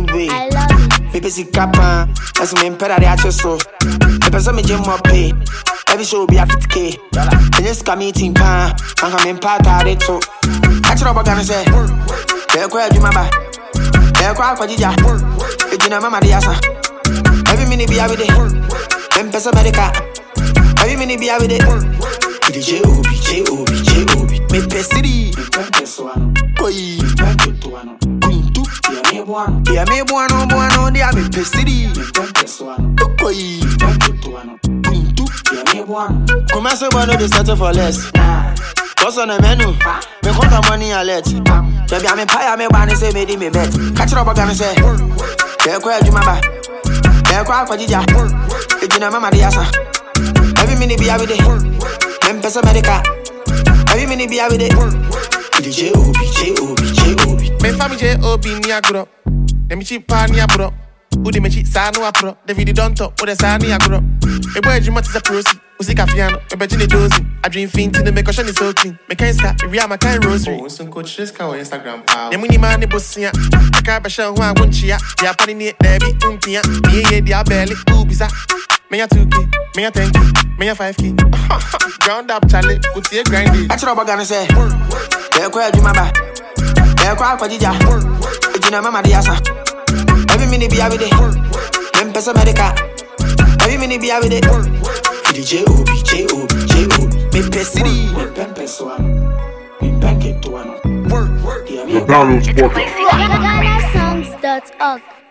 be. I love it. Me busy capa, as me impera de acheso. The person me gym up pay. Every show be a 50K. And just come meeting pan, and come in part of it too. I try to gonna say, they're quite you mama. They're quite for Jija. It's in a mama diasa. Every minute be a with it. Then person medica. Every minute be a with it. J.O.B. J.O.B. Me pesiri. Koi. Kuntu. Yeah, me buano. Dia me pesiri. Koi. Kuntu. Come as a one they settle for less. What's on the menu? Me count the money I let. Baby, I'm a pie, I'm a banner, say, me bet. Catch it up, I'm gonna say. They're quite you, mama. They're quite for Jija. It's in a mama diasa. Every minute be a with it. Then person medica. Every minute be a with it. J.O.B. Me family J.O.B. Niagro. Let me cheap pan Niagro. Udi me cheap sanu apro. The video don't talk, but the sani agro. Me boy you is a prosi. Usi kafiano. Me bet you the dozy. I dream fin to the make caution is so clean. Me can't stop. Me real my kind rosary. Oh, some coach this cow Instagram pal. The money man the bossiya. I can't be sure who I want chia. Ya pani ne debi umpia. Ye dia belly ubisa. Me a 2K. Me a 10K. Me a 5K. Ground up Charlie. Put your grindy. That's what I'm gonna say. They're quite you mama. They're quite for Jija. It's in a mama diasa. Every minute be a with it. Then person medica. Every minute be a with it. J.O.B. Me pesiri. The Donald Sporter. GhanaSongs.org